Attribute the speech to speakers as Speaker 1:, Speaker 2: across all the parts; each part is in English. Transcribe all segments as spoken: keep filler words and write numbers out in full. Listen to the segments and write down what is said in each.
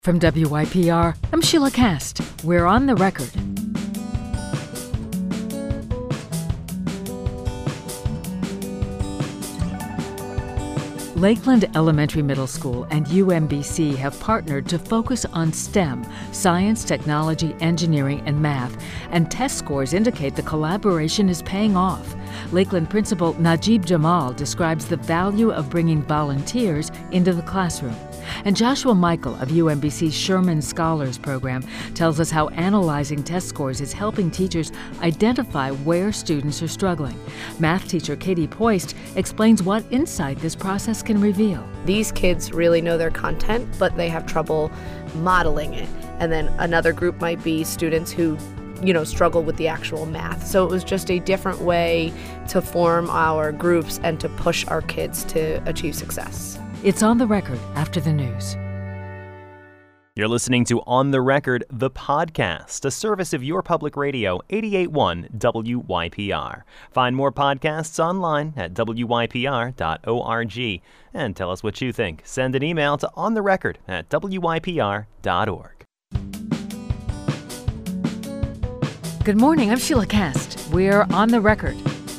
Speaker 1: From W Y P R, I'm Sheila Cast. We're on the record. Lakeland Elementary Middle School and U M B C have partnered to focus on STEM, science, technology, engineering, and math, and test scores indicate the collaboration is paying off. Lakeland Principal Najib Jamal describes the value of bringing volunteers into the classroom. And Joshua Michael of U M B C's Sherman Scholars Program tells us how analyzing test scores is helping teachers identify where students are struggling. Math teacher Katie Poist explains what insight this process can reveal.
Speaker 2: These kids really know their content, but they have trouble modeling it. And then another group might be students who, you know, struggle with the actual math. So it was just a different way to form our groups and to push our kids to achieve success.
Speaker 1: It's On the Record after the news.
Speaker 3: You're listening to On the Record, the podcast, a service of your public radio, eighty-eight point one W Y P R. Find more podcasts online at W Y P R dot org. And tell us what you think. Send an email to ontherecord at W Y P R dot org.
Speaker 1: Good morning, I'm Sheila Cast. We're On the Record.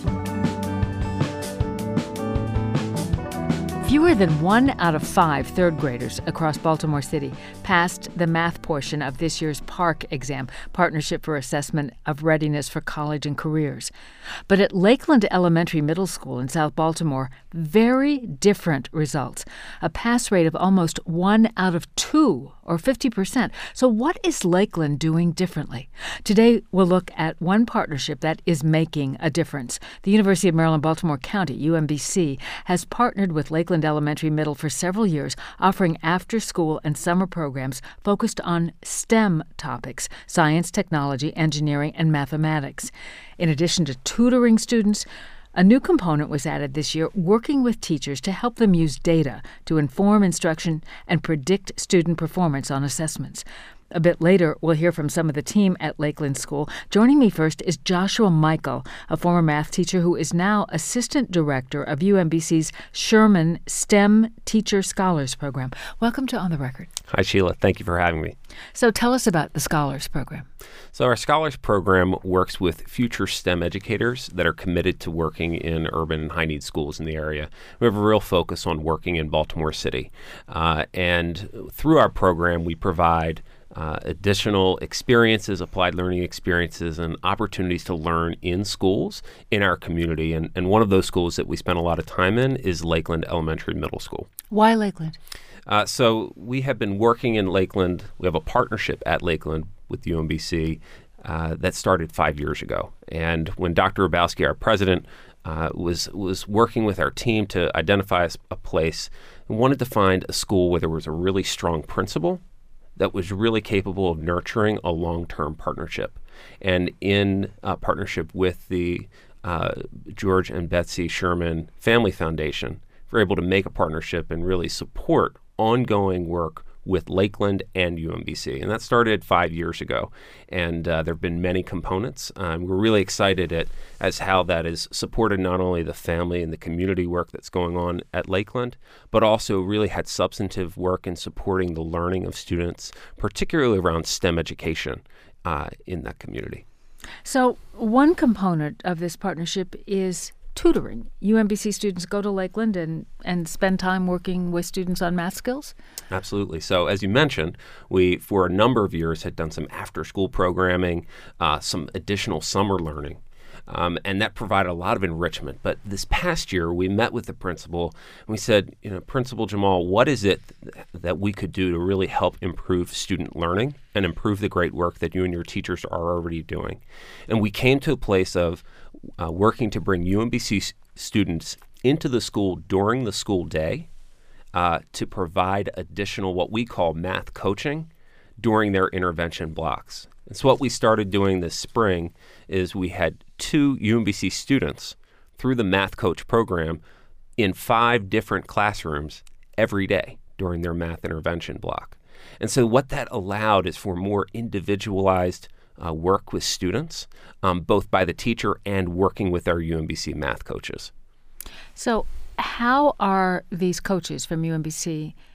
Speaker 1: Fewer than one out of five third graders across Baltimore City passed the math portion of this year's PARCC exam, Partnership for Assessment of Readiness for College and Careers. But at Lakeland Elementary Middle School in South Baltimore, very different results. A pass rate of almost one out of two, or fifty percent. So what is Lakeland doing differently? Today, we'll look at one partnership that is making a difference. The University of Maryland, Baltimore County, U M B C, has partnered with Lakeland Elementary Middle for several years, offering after-school and summer programs focused on STEM topics, science, technology, engineering, and mathematics. In addition to tutoring students, a new component was added this year, working with teachers to help them use data to inform instruction and predict student performance on assessments. A bit later, we'll hear from some of the team at Lakeland School. Joining me first is Joshua Michael, a former math teacher who is now Assistant Director of U M B C's Sherman STEM Teacher Scholars Program. Welcome to On the Record.
Speaker 4: Hi, Sheila. Thank you for having me.
Speaker 1: So tell us about the Scholars Program.
Speaker 4: So our Scholars Program works with future STEM educators that are committed to working in urban and high-need schools in the area. We have a real focus on working in Baltimore City. Uh, and through our program, we provide Uh, additional experiences, applied learning experiences, and opportunities to learn in schools in our community. And, and one of those schools that we spend a lot of time in is Lakeland Elementary Middle School.
Speaker 1: Why Lakeland?
Speaker 4: Uh, so we have been working in Lakeland. We have a partnership at Lakeland with U M B C uh, that started five years ago. And when Doctor Hrabowski, our president, uh, was was working with our team to identify a, a place, we wanted to find a school where there was a really strong principal that was really capable of nurturing a long-term partnership. And in uh, partnership with the uh, George and Betsy Sherman Family Foundation, we're able to make a partnership and really support ongoing work with Lakeland and U M B C. And that started five years ago. And uh, there have been many components. Um, we're really excited at as how that has supported not only the family and the community work that's going on at Lakeland, but also really had substantive work in supporting the learning of students, particularly around STEM education uh, in that community.
Speaker 1: So one component of this partnership is tutoring. U M B C students go to Lakeland and, and spend time working with students on math skills?
Speaker 4: Absolutely. So as you mentioned, we, for a number of years, had done some after-school programming, uh, some additional summer learning, um, and that provided a lot of enrichment. But this past year, we met with the principal, and we said, you know, Principal Jamal, what is it th- that we could do to really help improve student learning and improve the great work that you and your teachers are already doing? And we came to a place of Uh, working to bring U M B C s- students into the school during the school day uh, to provide additional what we call math coaching during their intervention blocks. And so what we started doing this spring is we had two U M B C students through the Math Coach program in five different classrooms every day during their math intervention block. And so what that allowed is for more individualized Uh, work with students, um, both by the teacher and working with our U M B C math coaches.
Speaker 1: So how are these coaches from U M B C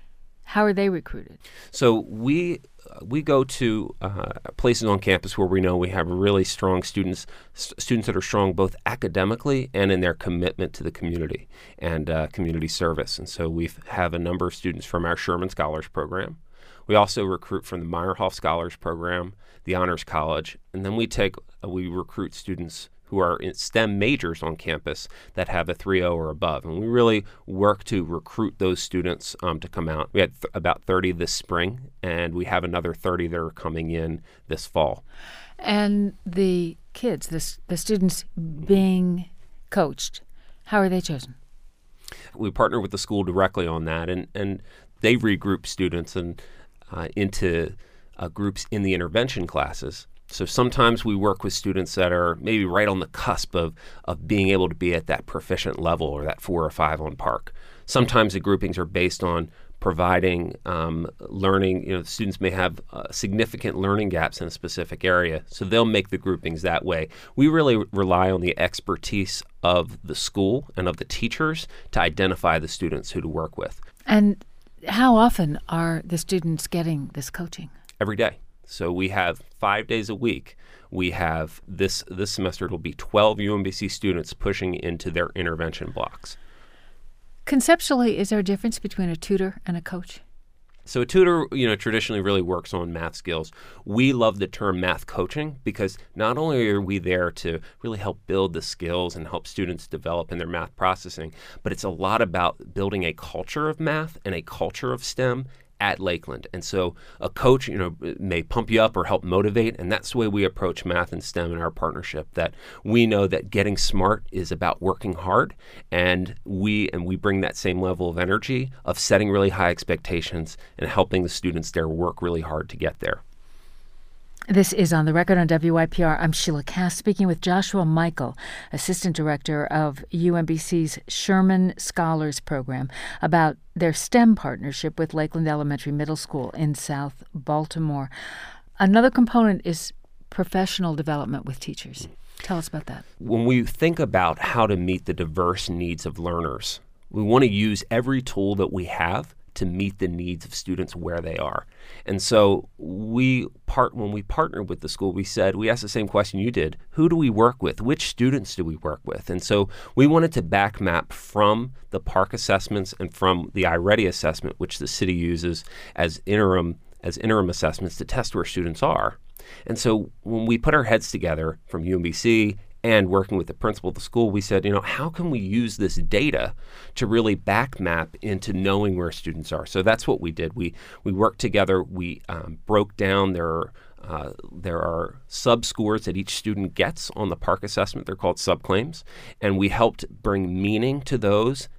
Speaker 1: How are they recruited?
Speaker 4: So we uh, we go to uh, places on campus where we know we have really strong students, st- students that are strong both academically and in their commitment to the community and uh, community service. And so we have a number of students from our Sherman Scholars Program. We also recruit from the Meyerhoff Scholars Program, the Honors College, and then we take uh, we recruit students who are in STEM majors on campus that have a three point oh or above. And we really work to recruit those students um, to come out. We had th- about thirty this spring, and we have another thirty that are coming in this fall.
Speaker 1: And the kids, the, the students being coached, how are they chosen?
Speaker 4: We partner with the school directly on that, and, and they regroup students and uh, into uh, groups in the intervention classes. So sometimes we work with students that are maybe right on the cusp of, of being able to be at that proficient level or that four or five on Park. Sometimes the groupings are based on providing um, learning. You know, students may have uh, significant learning gaps in a specific area, so they'll make the groupings that way. We really rely on the expertise of the school and of the teachers to identify the students who to work with.
Speaker 1: And how often are the students getting this coaching?
Speaker 4: Every day. So we have five days a week. We have this this semester, it'll be twelve U M B C students pushing into their intervention blocks.
Speaker 1: Conceptually, is there a difference between a tutor and a coach?
Speaker 4: So a tutor, you know, traditionally really works on math skills. We love the term math coaching because not only are we there to really help build the skills and help students develop in their math processing, but it's a lot about building a culture of math and a culture of STEM at Lakeland. And so a coach, you know, may pump you up or help motivate, and that's the way we approach math and STEM in our partnership, that we know that getting smart is about working hard, and we and we bring that same level of energy of setting really high expectations and helping the students there work really hard to get there.
Speaker 1: This is On the Record on W Y P R. I'm Sheila Cass, speaking with Joshua Michael, Assistant Director of U M B C's Sherman Scholars Program, about their STEM partnership with Lakeland Elementary Middle School in South Baltimore. Another component is professional development with teachers. Tell us about that.
Speaker 4: When we think about how to meet the diverse needs of learners, we want to use every tool that we have to meet the needs of students where they are. And so we part when we partnered with the school, we said, we asked the same question you did. Who do we work with? Which students do we work with? And so we wanted to back map from the Park assessments and from the iReady assessment, which the city uses as interim as interim assessments to test where students are. And so when we put our heads together from U M B C and working with the principal of the school, we said, you know, how can we use this data to really back map into knowing where students are? So that's what we did. We we worked together. We um, broke down their uh, there are sub-scores that each student gets on the Park assessment. They're called subclaims. And we helped bring meaning to those.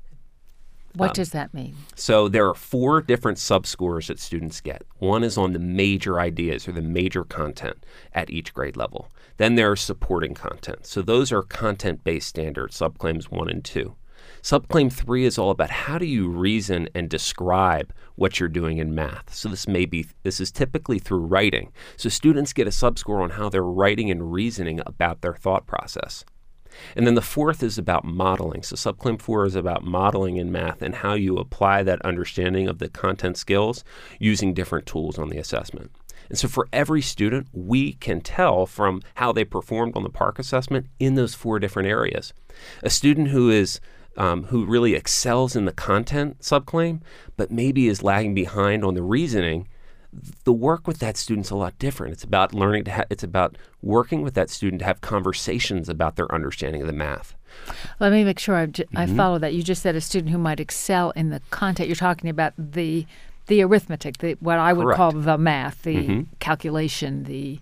Speaker 1: What
Speaker 4: Um,
Speaker 1: does that mean?
Speaker 4: So there are four different sub-scores that students get. One is on the major ideas or the major content at each grade level. Then there are supporting content. So those are content-based standards, subclaims one and two. Subclaim three is all about how do you reason and describe what you're doing in math. So this may be, this is typically through writing. So students get a sub-score on how they're writing and reasoning about their thought process. And then the fourth is about modeling. So subclaim four is about modeling in math and how you apply that understanding of the content skills using different tools on the assessment. And so for every student, we can tell from how they performed on the Park assessment in those four different areas. A student who is um, who really excels in the content subclaim, but maybe is lagging behind on the reasoning, the work with that student's a lot different. It's about learning to ha- it's about working with that student to have conversations about their understanding of the math.
Speaker 1: Let me make sure I, j- I
Speaker 4: Mhm.
Speaker 1: follow that. You just said a student who might excel in the content. You're talking about the the arithmetic, the, what I would
Speaker 4: Correct.
Speaker 1: call the math, the
Speaker 4: Mhm.
Speaker 1: calculation. The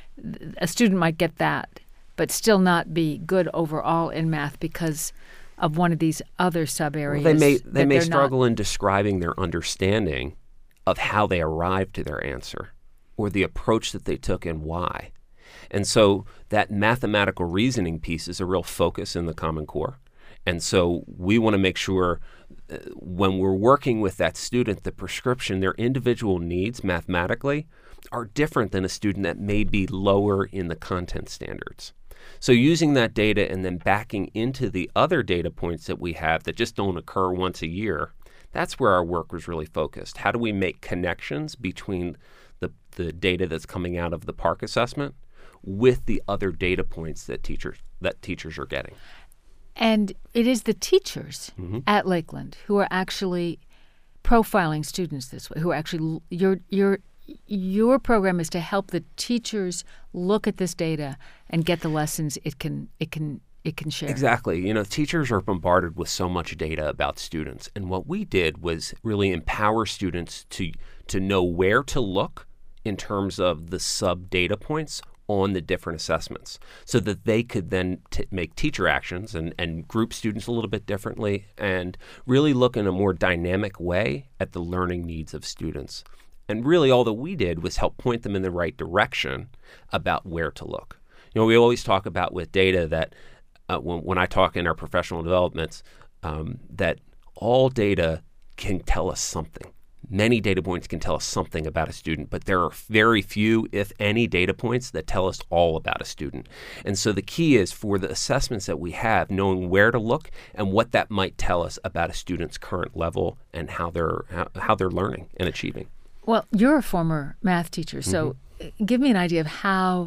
Speaker 1: a student might get that, but still not be good overall in math because of one of these other sub areas.
Speaker 4: Well, they may they
Speaker 1: that
Speaker 4: may
Speaker 1: they're
Speaker 4: struggle
Speaker 1: not.
Speaker 4: in describing their understanding of how they arrived to their answer or the approach that they took and why. And so that mathematical reasoning piece is a real focus in the Common Core. And so we want to make sure uh, when we're working with that student, the prescription, their individual needs mathematically are different than a student that may be lower in the content standards. So using that data and then backing into the other data points that we have that just don't occur once a year, That's where our work was really focused. How do we make connections between the, the data that's coming out of the PARCC assessment with the other data points that teachers that teachers are getting?
Speaker 1: And it is the teachers mm-hmm. at Lakeland who are actually profiling students this way, who are actually your your your program is to help the teachers look at this data and get the lessons it can it can it can share.
Speaker 4: Exactly. You know, teachers are bombarded with so much data about students, and what we did was really empower students to to know where to look in terms of the sub data points on the different assessments, so that they could then t- make teacher actions and, and group students a little bit differently and really look in a more dynamic way at the learning needs of students. And really all that we did was help point them in the right direction about where to look. You know, we always talk about with data that uh, when, when I talk in our professional developments, um, that all data can tell us something. Many data points can tell us something about a student, but there are very few, if any, data points that tell us all about a student. And so the key is for the assessments that we have, knowing where to look and what that might tell us about a student's current level and how they're how, how they're learning and achieving.
Speaker 1: Well, you're a former math teacher, so mm-hmm. give me an idea of how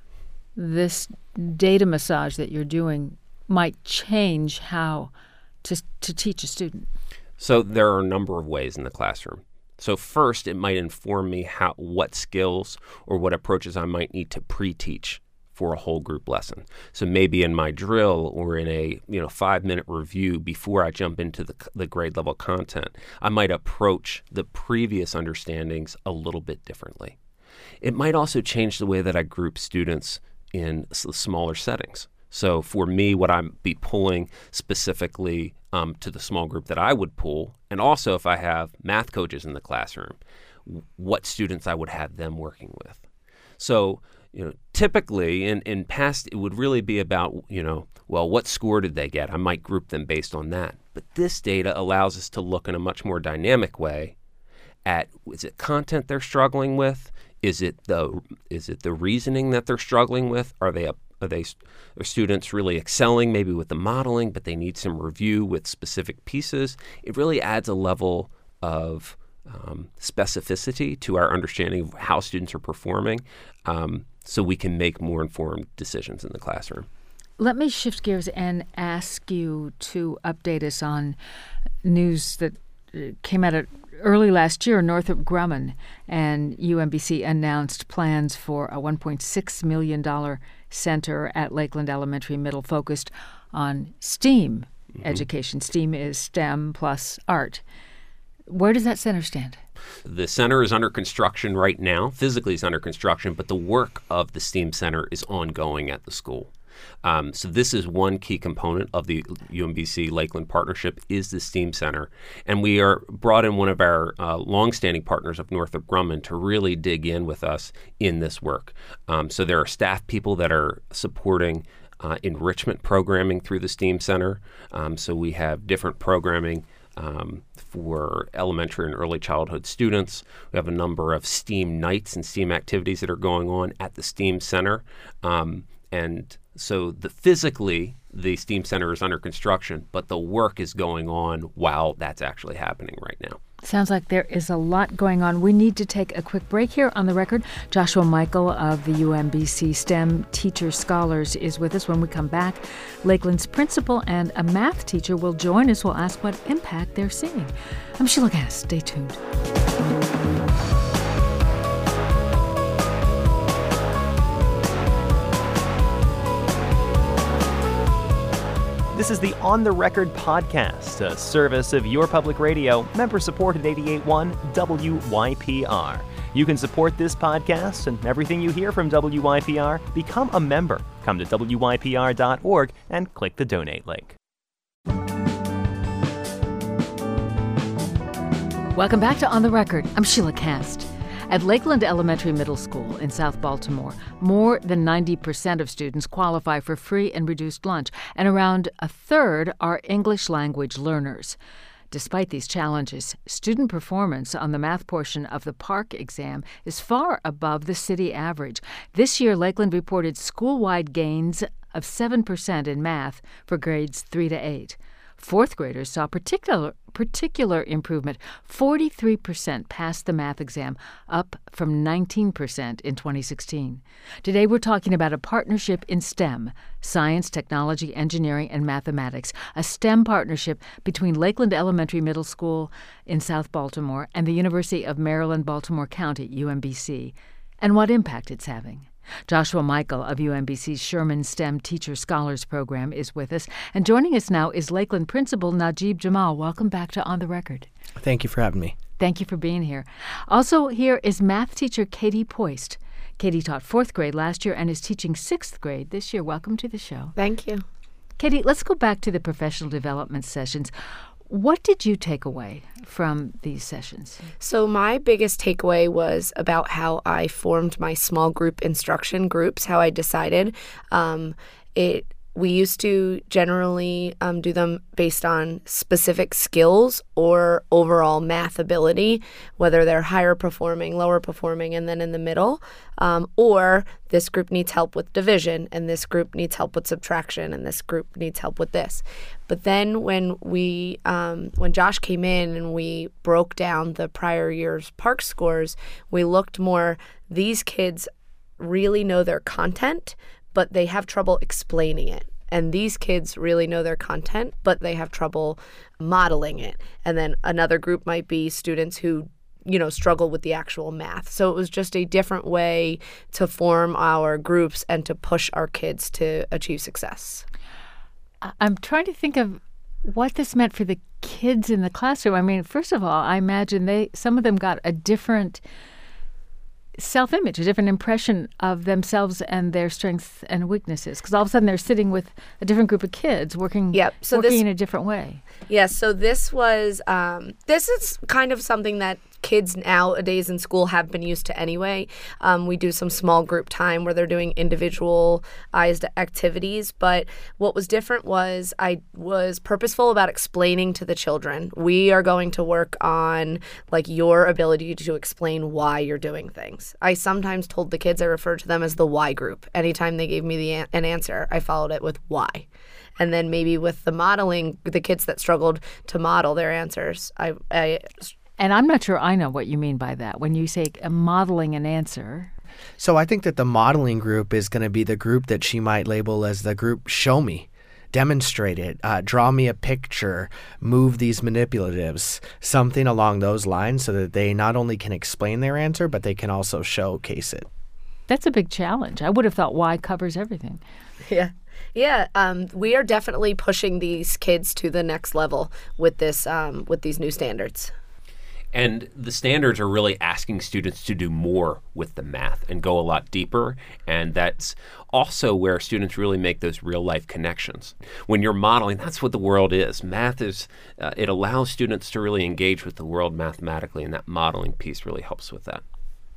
Speaker 1: this data massage that you're doing might change how to to teach a student.
Speaker 4: So there are a number of ways in the classroom. So first, it might inform me how what skills or what approaches I might need to pre-teach for a whole group lesson. So maybe in my drill or in a you know five-minute review before I jump into the, the grade level content, I might approach the previous understandings a little bit differently. It might also change the way that I group students in s- smaller settings. So for me, what I'd be pulling specifically um, to the small group that I would pull, and also if I have math coaches in the classroom, w- what students I would have them working with. So, you know, typically in, in past, it would really be about, you know, well, what score did they get? I might group them based on that. But this data allows us to look in a much more dynamic way at, is it content they're struggling with? Is it the is it the reasoning that they're struggling with? Are they a Are they are students really excelling maybe with the modeling, but they need some review with specific pieces? It really adds a level of um, specificity to our understanding of how students are performing, um, so we can make more informed decisions in the classroom.
Speaker 1: Let me shift gears and ask you to update us on news that came out early last year. Northrop Grumman and U M B C announced plans for a one point six million dollars center at Lakeland Elementary Middle focused on STEAM mm-hmm. education. STEAM is STEM plus art. Where does that center stand?
Speaker 4: The center is under construction right now. Physically it's under construction, but the work of the STEAM center is ongoing at the school. Um, so this is one key component of the U M B C Lakeland partnership is the STEAM Center. And we are brought in one of our uh, longstanding partners of Northrop Grumman to really dig in with us in this work. Um, so there are staff people that are supporting uh, enrichment programming through the STEAM Center. Um, so we have different programming Um, for elementary and early childhood students. We have a number of STEAM nights and STEAM activities that are going on at the STEAM Center. Um, and so the physically, the STEAM Center is under construction, but the work is going on while that's actually happening right now.
Speaker 1: Sounds like there is a lot going on. We need to take a quick break here on the record. Joshua Michael of the U M B C STEM Teacher Scholars is with us. When we come back, Lakeland's principal and a math teacher will join us. We'll ask what impact they're seeing. I'm Sheila Gass. Stay tuned.
Speaker 3: This is the On the Record podcast, a service of your public radio, member-supported eighty-eight point one W Y P R. You can support this podcast and everything you hear from W Y P R. Become a member. Come to W Y P R dot org and click the donate link.
Speaker 1: Welcome back to On the Record. I'm Sheila Cast. At Lakeland Elementary Middle School in South Baltimore, more than ninety percent of students qualify for free and reduced lunch, and around a third are English language learners. Despite these challenges, student performance on the math portion of the PARCC exam is far above the city average. This year, Lakeland reported school-wide gains of seven percent in math for grades three to eight. Fourth graders saw particular particular improvement. forty-three percent passed the math exam, up from nineteen percent in twenty sixteen. Today we're talking about a partnership in STEM, science, technology, engineering, and mathematics, a STEM partnership between Lakeland Elementary Middle School in South Baltimore and the University of Maryland, Baltimore County, U M B C, and what impact it's having. Joshua Michael of U M B C's Sherman STEM Teacher Scholars Program is with us. And joining us now is Lakeland Principal Najib Jamal. Welcome back to On the Record.
Speaker 5: Thank you for having me.
Speaker 1: Thank you for being here. Also here is math teacher Katie Poist. Katie taught fourth grade last year and is teaching sixth grade this year. Welcome to the show.
Speaker 2: Thank you.
Speaker 1: Katie, let's go back to the professional development sessions. What did you take away from these sessions?
Speaker 2: So my biggest takeaway was about how I formed my small group instruction groups, how I decided. Um, it we used to generally um, do them based on specific skills or overall math ability, whether they're higher performing, lower performing, and then in the middle. Um, or this group needs help with division, and this group needs help with subtraction, and this group needs help with this. But then when we, um, when Josh came in and we broke down the prior year's Park scores, we looked more, these kids really know their content, but they have trouble explaining it. And these kids really know their content, but they have trouble modeling it. And then another group might be students who, you know, struggle with the actual math. So it was just a different way to form our groups and to push our kids to achieve success.
Speaker 1: I'm trying to think of what this meant for the kids in the classroom. I mean, first of all, I imagine they some of them got a different self-image, a different impression of themselves and their strengths and weaknesses, because all of a sudden they're sitting with a different group of kids working,
Speaker 2: yep. so
Speaker 1: working
Speaker 2: this,
Speaker 1: in a different way.
Speaker 2: Yes, yeah, so this was, um, this is kind of something that kids nowadays in school have been used to anyway. Um, we do some small group time where they're doing individualized activities, but what was different was I was purposeful about explaining to the children, we are going to work on like your ability to explain why you're doing things. I sometimes told the kids, I referred to them as the why group. Anytime they gave me the an, an answer, I followed it with why. And then maybe with the modeling, the kids that struggled to model their answers, I, I
Speaker 1: And I'm not sure I know what you mean by that. When you say uh, modeling an answer.
Speaker 5: So I think that the modeling group is going to be the group that she might label as the group show me, demonstrate it, uh, draw me a picture, move these manipulatives, something along those lines so that they not only can explain their answer, but they can also showcase it.
Speaker 1: That's a big challenge. I would have thought why covers everything.
Speaker 2: Yeah. Yeah, um, we are definitely pushing these kids to the next level with this, um, with these new standards.
Speaker 4: And the standards are really asking students to do more with the math and go a lot deeper. And that's also where students really make those real life connections. When you're modeling, that's what the world is. Math is, uh, it allows students to really engage with the world mathematically, and that modeling piece really helps with that.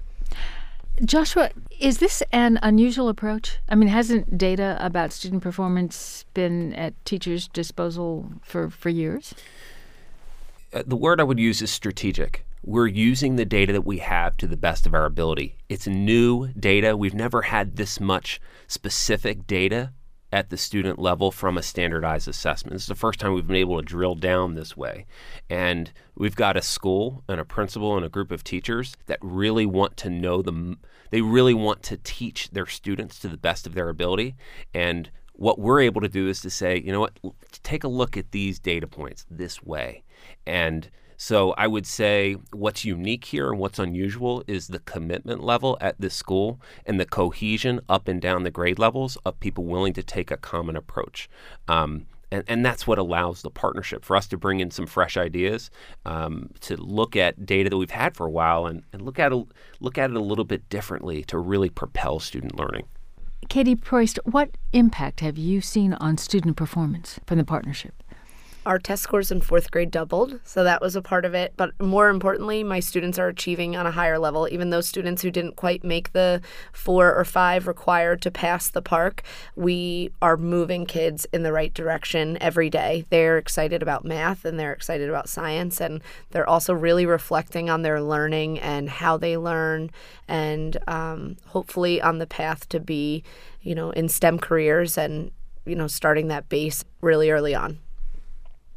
Speaker 1: Joshua, is this an unusual approach? I mean, hasn't data about student performance been at teachers' disposal for, for years?
Speaker 4: Uh, the word I would use is strategic. We're using the data that we have to the best of our ability. It's new data. We've never had this much specific data at the student level from a standardized assessment. This is the first time we've been able to drill down this way. And we've got a school and a principal and a group of teachers that really want to know them. They really want to teach their students to the best of their ability. And what we're able to do is to say, you know what, take a look at these data points this way. And so I would say what's unique here and what's unusual is the commitment level at this school and the cohesion up and down the grade levels of people willing to take a common approach. Um, and, and that's what allows the partnership for us to bring in some fresh ideas, um, to look at data that we've had for a while and, and look at a, look at it a little bit differently to really propel student learning.
Speaker 1: Katie Poist, what impact have you seen on student performance from the partnership?
Speaker 2: Our test scores in fourth grade doubled, so that was a part of it. But more importantly, my students are achieving on a higher level. Even those students who didn't quite make the four or five required to pass the park, we are moving kids in the right direction every day. They're excited about math and they're excited about science, and they're also really reflecting on their learning and how they learn, and um, hopefully on the path to be, you know, in STEM careers and, you know, starting that base really early on.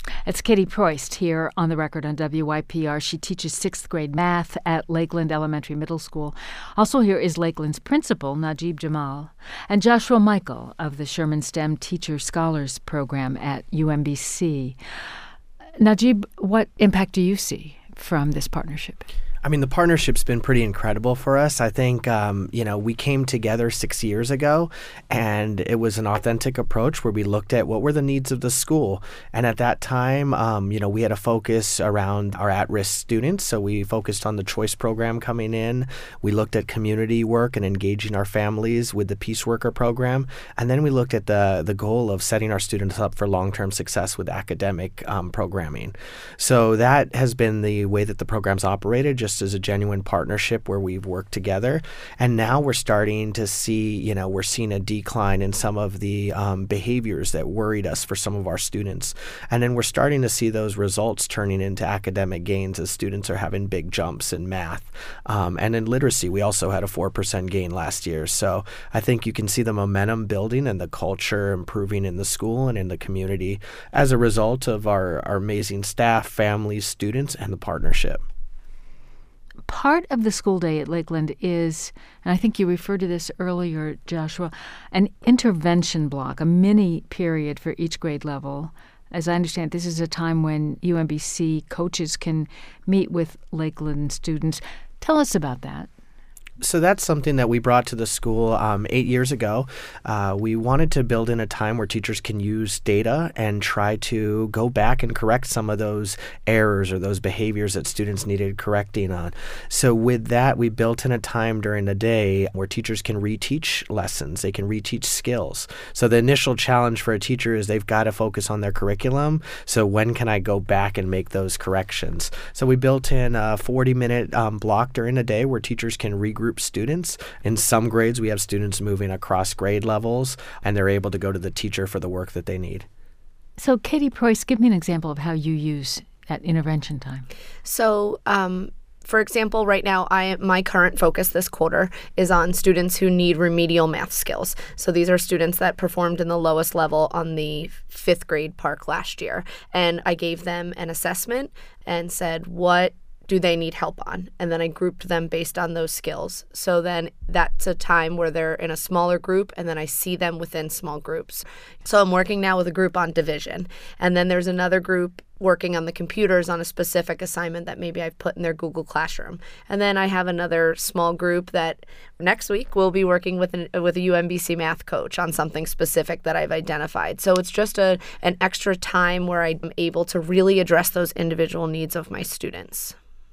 Speaker 1: It's Katie Proist here on the record on W Y P R. She teaches sixth grade math at Lakeland Elementary Middle School. Also here is Lakeland's principal, Najib Jamal, and Joshua Michael of the Sherman STEM Teacher Scholars Program at U M B C. Najib, what impact do you see from this partnership?
Speaker 5: I mean, the partnership's been pretty incredible for us. I think, um, you know, we came together six years ago, and it was an authentic approach where we looked at what were the needs of the school. And at that time, um, you know, we had a focus around our at-risk students. So we focused on the choice program coming in. We looked at community work and engaging our families with the Peace Worker program. And then we looked at the, the goal of setting our students up for long-term success with academic um, programming. So that has been the way that the program's operated, just as a genuine partnership where we've worked together. And now we're starting to see, you know, we're seeing a decline in some of the um, behaviors that worried us for some of our students. And then we're starting to see those results turning into academic gains as students are having big jumps in math. Um, and in literacy, we also had a four percent gain last year. So I think you can see the momentum building and the culture improving in the school and in the community as a result of our, our amazing staff, families, students, and the partnership.
Speaker 1: Part of the school day at Lakeland is, and I think you referred to this earlier, Joshua, an intervention block, a mini period for each grade level. As I understand, this is a time when U M B C coaches can meet with Lakeland students. Tell us about that.
Speaker 5: So that's something that we brought to the school um, eight years ago. Uh, we wanted to build in a time where teachers can use data and try to go back and correct some of those errors or those behaviors that students needed correcting on. So with that, we built in a time during the day where teachers can reteach lessons. They can reteach skills. So the initial challenge for a teacher is they've got to focus on their curriculum. So when can I go back and make those corrections? So we built in a forty-minute um, block during the day where teachers can regroup students. In some grades, we have students moving across grade levels, and they're able to go to the teacher for the work that they need.
Speaker 1: So, Katie Proist, give me an example of how you use that intervention time.
Speaker 2: So, um, for example, right now, I my current focus this quarter is on students who need remedial math skills. So these are students that performed in the lowest level on the fifth grade Park last year. And I gave them an assessment and said, what do they need help on? And then I grouped them based on those skills. So then that's a time where they're in a smaller group, and then I see them within small groups. So I'm working now with a group on division. And then there's another group working on the computers on a specific assignment that maybe I've put in their Google Classroom. And then I have another small group that next week will be working with an, with a U M B C math coach on something specific that I've identified. So it's just a an extra time where I'm able to really address those individual needs of my students.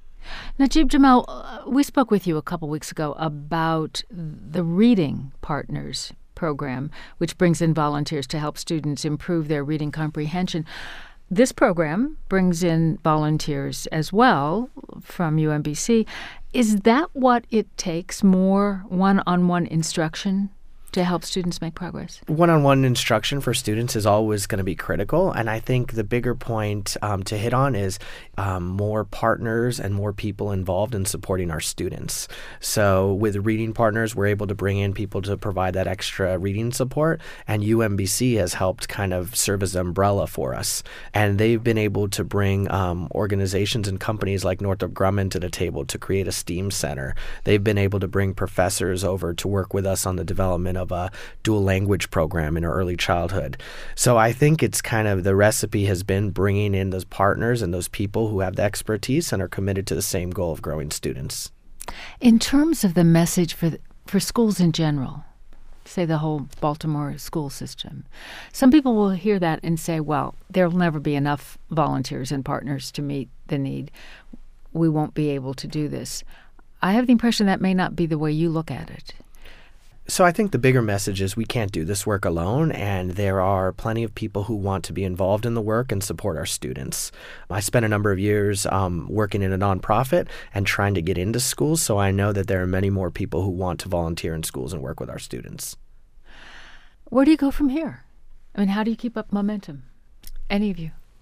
Speaker 1: Najib Jamal, uh, we spoke with you a couple weeks ago about the Reading Partners program, which brings in volunteers to help students improve their reading comprehension. This program brings in volunteers as well from U M B C. Is that what it takes, more one-on-one instruction to help students make progress?
Speaker 5: One-on-one instruction for students is always going to be critical. And I think the bigger point um, to hit on is um, more partners and more people involved in supporting our students. So with Reading Partners, we're able to bring in people to provide that extra reading support. And U M B C has helped kind of serve as an umbrella for us. And they've been able to bring um, organizations and companies like Northrop Grumman to the table to create a STEAM center. They've been able to bring professors over to work with us on the development of of a dual language program in our early childhood. So I think it's kind of the recipe has been bringing in those partners and those people who have the expertise and are committed to the same goal of growing students.
Speaker 1: In terms of the message for the, for schools in general, say the whole Baltimore school system, some people will hear that and say, well, there'll never be enough volunteers and partners to meet the need. We won't be able to do this. I have the impression that may not be the way you look at it.
Speaker 5: So I think the bigger message is we can't do this work alone, and there are plenty of people who want to be involved in the work and support our students. I spent a number of years um, working in a nonprofit and trying to get into schools, so I know that there are many more people who want to volunteer in schools and work with our students.
Speaker 1: Where do you go from here? I mean, how do you keep up momentum? Any of you?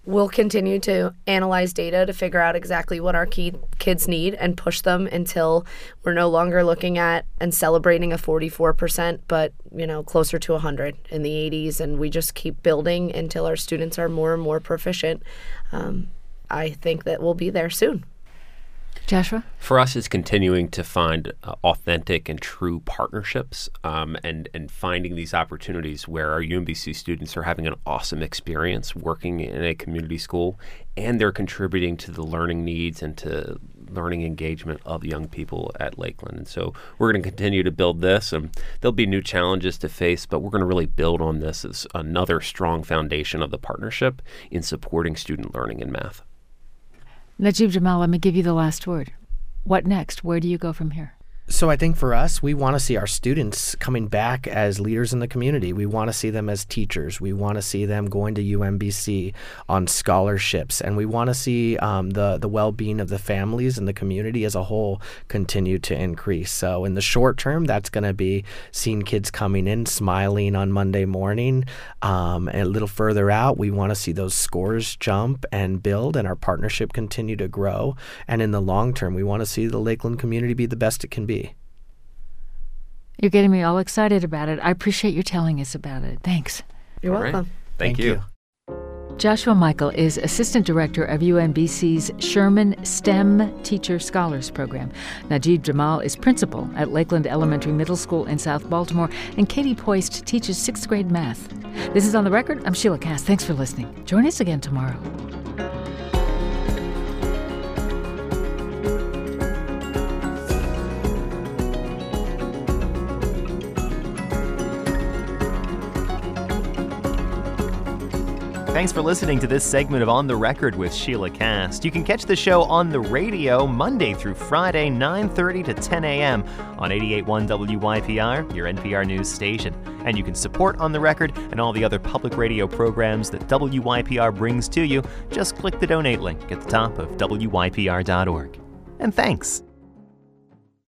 Speaker 2: We'll continue to analyze data to figure out exactly what our key kids need and push them until we're no longer looking at and celebrating a forty-four percent, but, you know, closer to one hundred in the eighties. And we just keep building until our students are more and more proficient. Um, I think that we'll be there soon.
Speaker 1: Joshua?
Speaker 4: For us, it's continuing to find uh, authentic and true partnerships um, and, and finding these opportunities where our U M B C students are having an awesome experience working in a community school, and they're contributing to the learning needs and to learning engagement of young people at Lakeland. And so we're going to continue to build this, and there'll be new challenges to face, but we're going to really build on this as another strong foundation of the partnership in supporting student learning in math.
Speaker 1: Najib Jamal, let me give you the last word. What next? Where do you go from here?
Speaker 5: So I think for us, we want to see our students coming back as leaders in the community. We want to see them as teachers. We want to see them going to U M B C on scholarships. And we want to see um, the, the well-being of the families and the community as a whole continue to increase. So in the short term, that's going to be seeing kids coming in, smiling on Monday morning. Um, and a little further out, we want to see those scores jump and build and our partnership continue to grow. And in the long term, we want to see the Lakeland community be the best it can be.
Speaker 1: You're getting me all excited about it. I appreciate you telling us about it. Thanks.
Speaker 2: You're
Speaker 4: All right.
Speaker 2: welcome.
Speaker 4: Thank,
Speaker 5: Thank
Speaker 4: you.
Speaker 5: you.
Speaker 1: Joshua Michael is Assistant Director of U M B C's Sherman STEM Teacher Scholars Program. Najib Jamal is Principal at Lakeland Elementary Middle School in South Baltimore. And Katie Poist teaches sixth grade math. This is On the Record. I'm Sheila Cass. Thanks for listening. Join us again tomorrow.
Speaker 3: Thanks for listening to this segment of On the Record with Sheila Cast. You can catch the show on the radio Monday through Friday, nine thirty to ten a.m. on eighty-eight point one W Y P R, your N P R news station. And you can support On the Record and all the other public radio programs that W Y P R brings to you. Just click the donate link at the top of W Y P R dot org. And thanks.